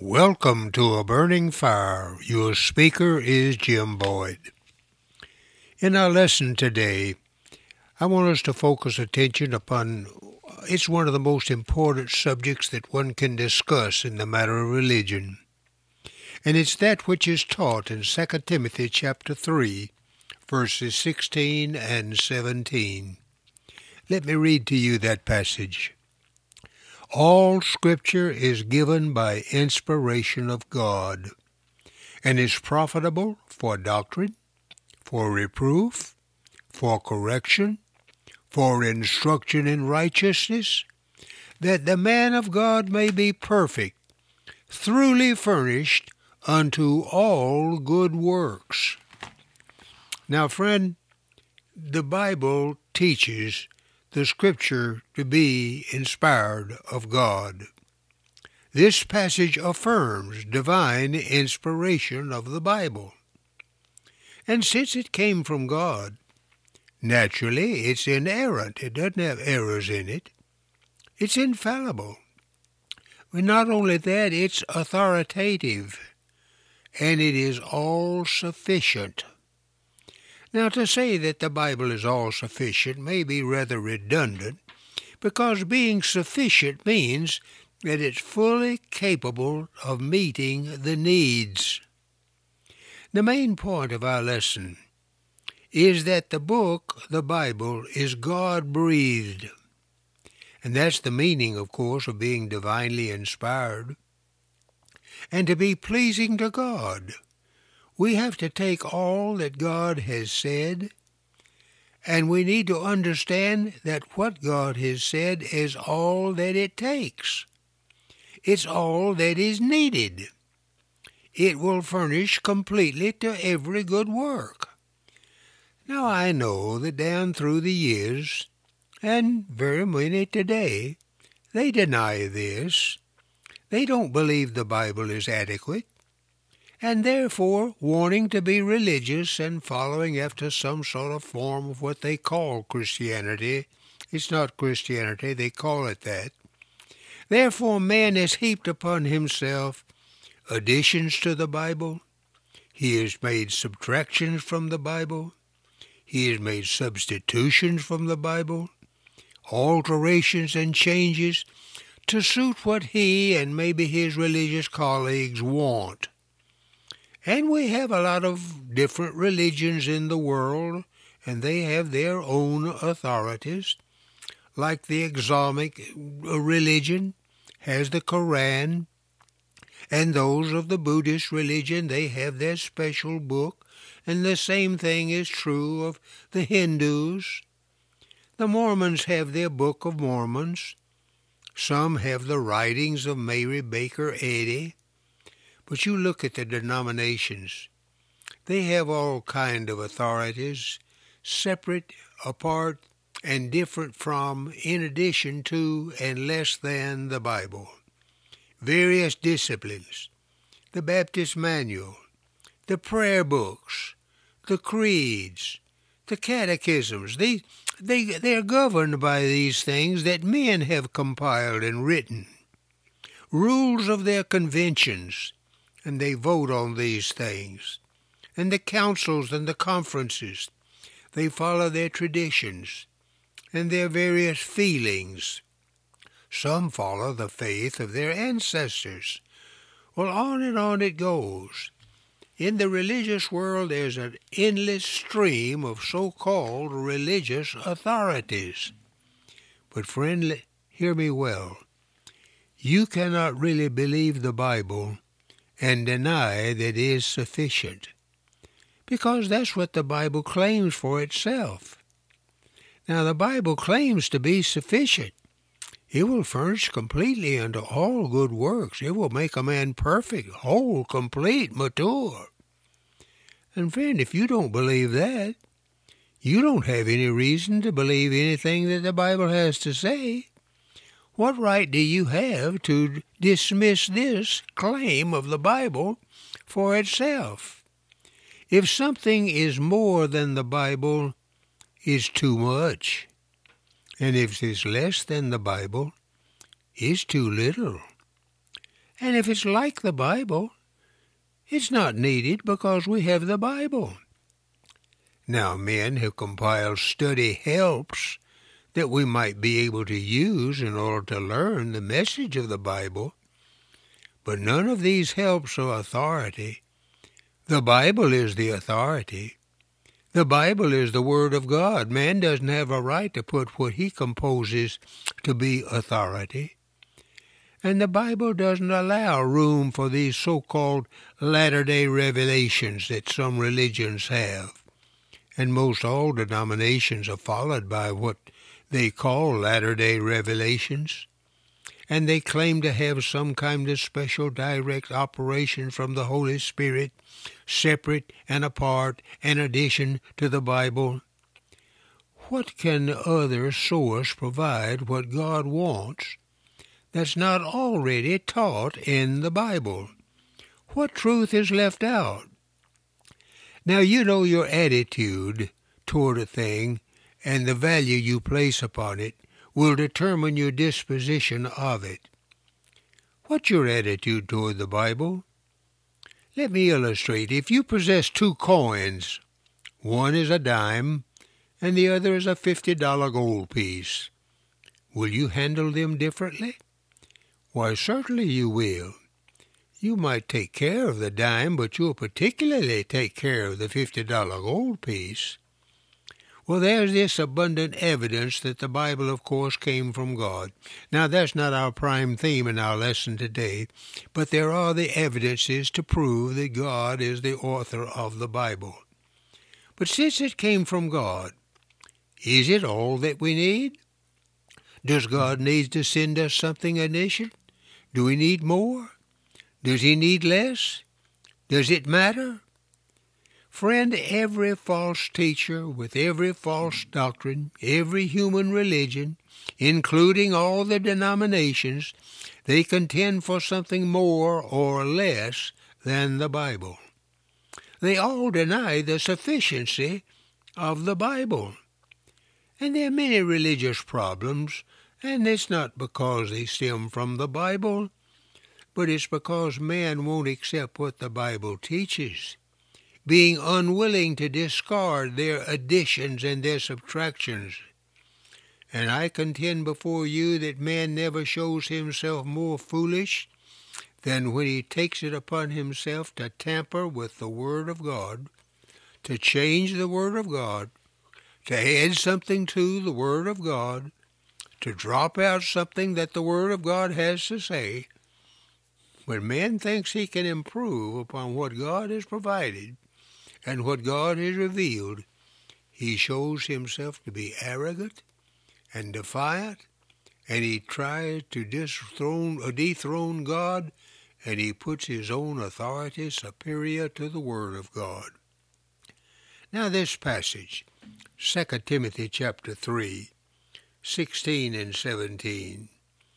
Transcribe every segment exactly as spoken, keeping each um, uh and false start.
Welcome to A Burning Fire. Your speaker is Jim Boyd. In our lesson today, I want us to focus attention upon it's one of the most important subjects that one can discuss in the matter of religion. And it's that which is taught in Second Timothy chapter three, verses sixteen and seventeen. Let me read to you that passage. All Scripture is given by inspiration of God, and is profitable for doctrine, for reproof, for correction, for instruction in righteousness, that the man of God may be perfect, thoroughly furnished unto all good works. Now, friend, the Bible teaches the Scripture to be inspired of God. This passage affirms divine inspiration of the Bible. And since it came from God, naturally it's inerrant. It doesn't have errors in it. It's infallible. But not only that, it's authoritative, and it is all-sufficient. Now, to say that the Bible is all-sufficient may be rather redundant, because being sufficient means that it's fully capable of meeting the needs. The main point of our lesson is that the book, the Bible, is God-breathed. And that's the meaning, of course, of being divinely inspired. And to be pleasing to God, we have to take all that God has said, and we need to understand that what God has said is all that it takes. It's all that is needed. It will furnish completely to every good work. Now, I know that down through the years, and very many today, they deny this. They don't believe the Bible is adequate, and therefore wanting to be religious and following after some sort of form of what they call Christianity. It's not Christianity, they call it that. Therefore man has heaped upon himself additions to the Bible. He has made subtractions from the Bible. He has made substitutions from the Bible, alterations and changes to suit what he and maybe his religious colleagues want. And we have a lot of different religions in the world, and they have their own authorities. Like the Islamic religion has the Quran, and those of the Buddhist religion, they have their special book, and the same thing is true of the Hindus. The Mormons have their Book of Mormons. Some have the writings of Mary Baker Eddy. But you look at the denominations. They have all kind of authorities, separate, apart, and different from, in addition to, and less than the Bible. Various disciplines, the Baptist Manual, the prayer books, the creeds, the catechisms. They, they, they're governed by these things that men have compiled and written. Rules of their conventions, and they vote on these things. And the councils and the conferences, they follow their traditions and their various feelings. Some follow the faith of their ancestors. Well, on and on it goes. In the religious world, there's an endless stream of so-called religious authorities. But friend, hear me well. You cannot really believe the Bible and deny that it is sufficient, because that's what the Bible claims for itself. Now, the Bible claims to be sufficient. It will furnish completely unto all good works. It will make a man perfect, whole, complete, mature. And friend, if you don't believe that, you don't have any reason to believe anything that the Bible has to say. What right do you have to dismiss this claim of the Bible for itself? If something is more than the Bible, it's too much. And if it's less than the Bible, it's too little. And if it's like the Bible, it's not needed because we have the Bible. Now, men have compiled study helps that we might be able to use in order to learn the message of the Bible, but none of these helps are authority. The Bible is the authority. The Bible is the Word of God. Man doesn't have a right to put what he composes to be authority. And the Bible doesn't allow room for these so-called latter-day revelations that some religions have. And most all denominations are followed by what they call latter-day revelations. And they claim to have some kind of special direct operation from the Holy Spirit, separate and apart, in addition to the Bible. What can other source provide what God wants that's not already taught in the Bible? What truth is left out? Now, you know your attitude toward a thing and the value you place upon it will determine your disposition of it. What's your attitude toward the Bible? Let me illustrate. If you possess two coins, one is a dime and the other is a fifty dollar gold piece, will you handle them differently? Why, certainly you will. You might take care of the dime, but you'll particularly take care of the fifty dollar gold piece. Well, there's this abundant evidence that the Bible, of course, came from God. Now, that's not our prime theme in our lesson today, but there are the evidences to prove that God is the author of the Bible. But since it came from God, is it all that we need? Does God need to send us something initial? Do we need more? Does he need less? Does it matter? Friend, every false teacher with every false doctrine, every human religion, including all the denominations, they contend for something more or less than the Bible. They all deny the sufficiency of the Bible. And there are many religious problems, and it's not because they stem from the Bible, but it's because man won't accept what the Bible teaches, being unwilling to discard their additions and their subtractions. And I contend before you that man never shows himself more foolish than when he takes it upon himself to tamper with the Word of God, to change the Word of God, to add something to the Word of God, to drop out something that the Word of God has to say. When man thinks he can improve upon what God has provided and what God has revealed, he shows himself to be arrogant and defiant, and he tries to dethrone, uh, dethrone God, and he puts his own authority superior to the Word of God. Now this passage, Second Timothy chapter three, sixteen and seventeen.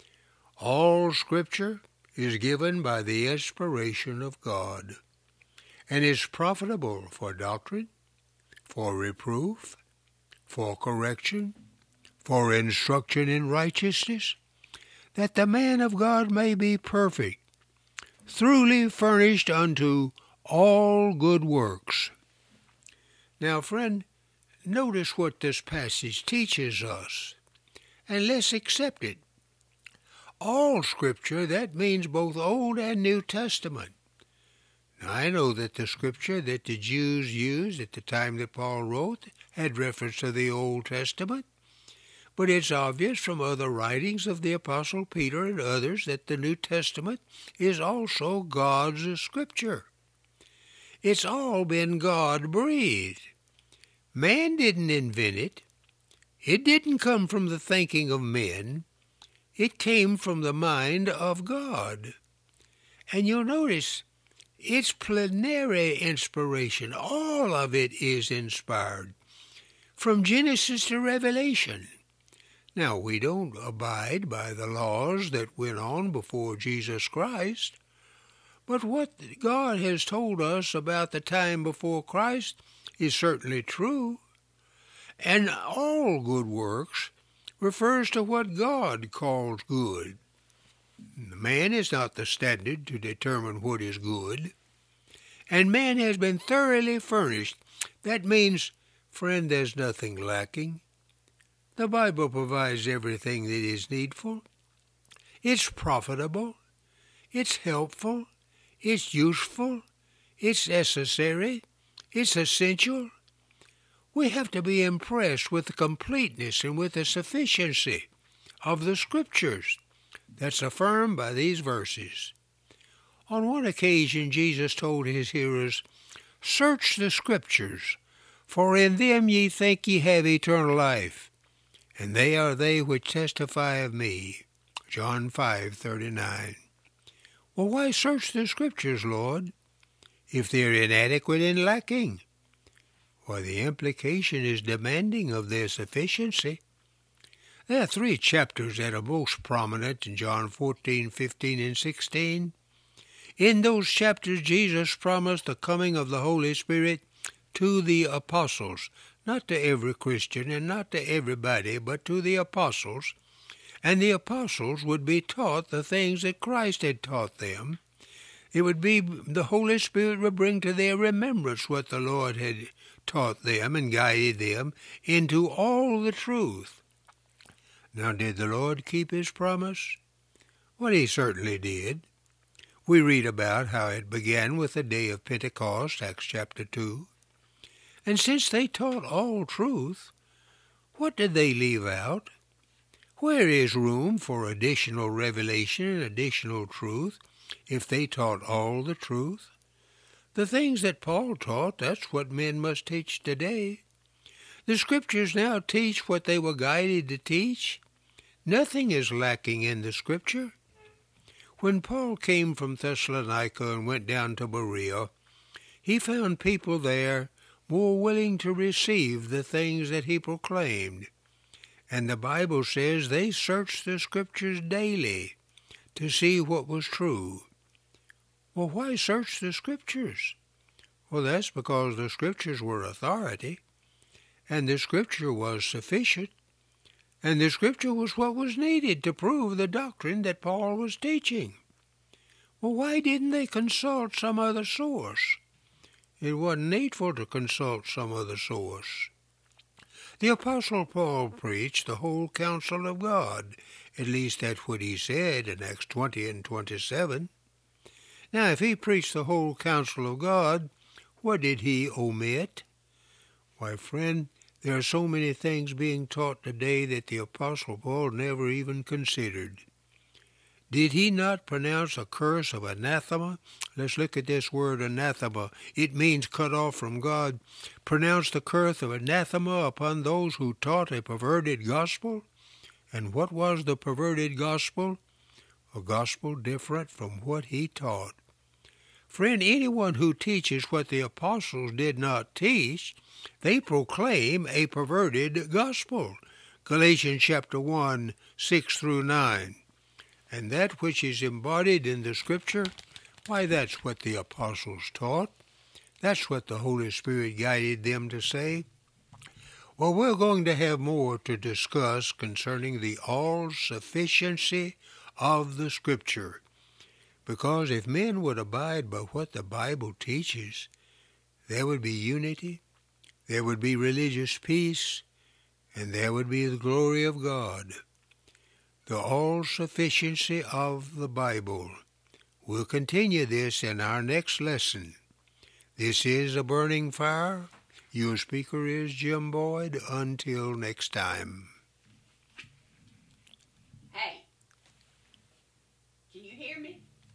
All Scripture is given by the inspiration of God, and is profitable for doctrine, for reproof, for correction, for instruction in righteousness, that the man of God may be perfect, thoroughly furnished unto all good works. Now, friend, notice what this passage teaches us, and let's accept it. All Scripture, that means both Old and New Testament. Now, I know that the Scripture that the Jews used at the time that Paul wrote had reference to the Old Testament, but it's obvious from other writings of the Apostle Peter and others that the New Testament is also God's Scripture. It's all been God-breathed. Man didn't invent it. It didn't come from the thinking of men. It came from the mind of God. And you'll notice it's plenary inspiration. All of it is inspired, from Genesis to Revelation. Now, we don't abide by the laws that went on before Jesus Christ, but what God has told us about the time before Christ is certainly true. And all good works refers to what God calls good. Man is not the standard to determine what is good. And man has been thoroughly furnished. That means, friend, there's nothing lacking. The Bible provides everything that is needful. It's profitable. It's helpful. It's useful. It's necessary. It's essential. We have to be impressed with the completeness and with the sufficiency of the Scriptures that's affirmed by these verses. On one occasion, Jesus told his hearers, "Search the Scriptures, for in them ye think ye have eternal life, and they are they which testify of me." John five thirty-nine. Well, why search the Scriptures, Lord, if they're inadequate and lacking? Why, the implication is demanding of their sufficiency. There are three chapters that are most prominent in John fourteen, fifteen, and sixteen. In those chapters, Jesus promised the coming of the Holy Spirit to the apostles, not to every Christian and not to everybody, but to the apostles. And the apostles would be taught the things that Christ had taught them. It would be the Holy Spirit would bring to their remembrance what the Lord had taught them and guided them into all the truth. Now, did the Lord keep his promise? Well, he certainly did. We read about how it began with the day of Pentecost, Acts chapter two. And since they taught all truth, what did they leave out? Where is room for additional revelation and additional truth if they taught all the truth? The things that Paul taught, that's what men must teach today. The Scriptures now teach what they were guided to teach. Nothing is lacking in the Scripture. When Paul came from Thessalonica and went down to Berea, he found people there more willing to receive the things that he proclaimed. And the Bible says they searched the Scriptures daily to see what was true. Well, why search the Scriptures? Well, that's because the Scriptures were authority, and the Scripture was sufficient, and the Scripture was what was needed to prove the doctrine that Paul was teaching. Well, why didn't they consult some other source? It wasn't needful to consult some other source. The Apostle Paul preached the whole counsel of God. At least that's what he said in Acts twenty and twenty-seven. Now, if he preached the whole counsel of God, what did he omit? Why, friend, there are so many things being taught today that the Apostle Paul never even considered. Did he not pronounce a curse of anathema? Let's look at this word anathema. It means cut off from God. Pronounce the curse of anathema upon those who taught a perverted gospel. And what was the perverted gospel? A gospel different from what he taught. Friend, anyone who teaches what the apostles did not teach, they proclaim a perverted gospel. Galatians chapter one, six through nine. And that which is embodied in the Scripture, why, that's what the apostles taught. That's what the Holy Spirit guided them to say. Well, we're going to have more to discuss concerning the all-sufficiency of the Scripture. Because if men would abide by what the Bible teaches, there would be unity, there would be religious peace, and there would be the glory of God. The all-sufficiency of the Bible. We'll continue this in our next lesson. This is A Burning Fire. Your speaker is Jim Boyd. Until next time.